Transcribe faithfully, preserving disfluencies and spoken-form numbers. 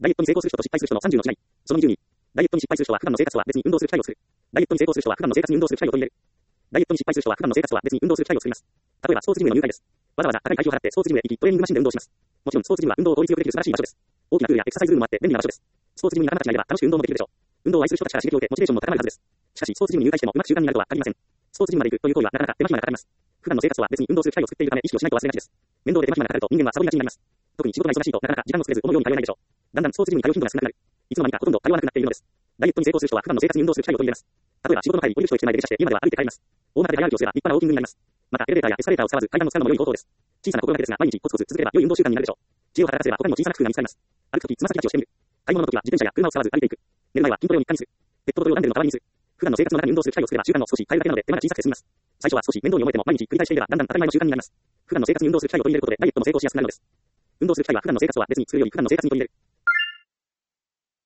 ダイエットに成功する人と失敗する人のさんじゅうの違い。そのにじゅうに。ダイエットに失敗する人は普段の生活とは別に運動する機会を作る。ダイエットに成功する人は普段の生活に運動する機会を取り入れる。ダイエットに失敗する人は普段の生活とは別に運動する機会を作ります。例えばスポーツジムの入会です。わざわざ高い会費を払ってスポーツジムへ行き、トレーニングマシンで運動します。もちろんスポーツジムは運動を効率よくできる素晴らしい場所です。大きなプールやエクササイズルームもあって便利な場所です。スポーツジムに仲間たちがいれば楽しく運動もできるでしょう。運動を愛する人たちから刺激を受け、モチベーションも高まるはずです。しかし、スポーツジムに入会してもうまく習慣になるとは限りません。スポーツジムまで行くという行為はなかなか手間暇がかかります。普段の生活とは別に運動する機会を作っているため意識をしないと忘れがちです。面倒で手間暇がかかると人間はサボりがちになります。特に仕事が忙しいとなかなか時間を作れず思うように通えないでしょう。だんだんスポーツジムに通う頻度が少なくなる。いつの間にかほとんど通わなくなっているのです。ダイエットに成功する人は普段の生活に運動する機会を取り入れます。例えば仕事の帰り、折り口を着て前で出社して今では歩いて帰ります。大股で早歩きをすれば立派なウォーキングになります。またエレベーターやエスカレーターを使わず階段を使うのも良い方法です。小さな心がけですが毎日コツコツ続ければ良い運動習慣になるでしょう。知恵を働かせれば他にも小さな工夫が見つかります。歩くときつま先立ちをしてみる。買い物のときは自転車や車を使わず歩いていく。寝る前は筋トレを日課にする。ペットボトルをランドルの代わりにする。普段の生活の中に運動する機会を作れば習慣を少し変えるだけなので手間が小さくて済みます。最初は少し面倒に思えても毎日繰り返していればだんだん当たり前の習慣になります。普段の生活に運動する機会を取り入れることでダイエットも成功しやすくなるのです。運動する機会は普段の生活とは別に作るより普段の生活に取り入れる。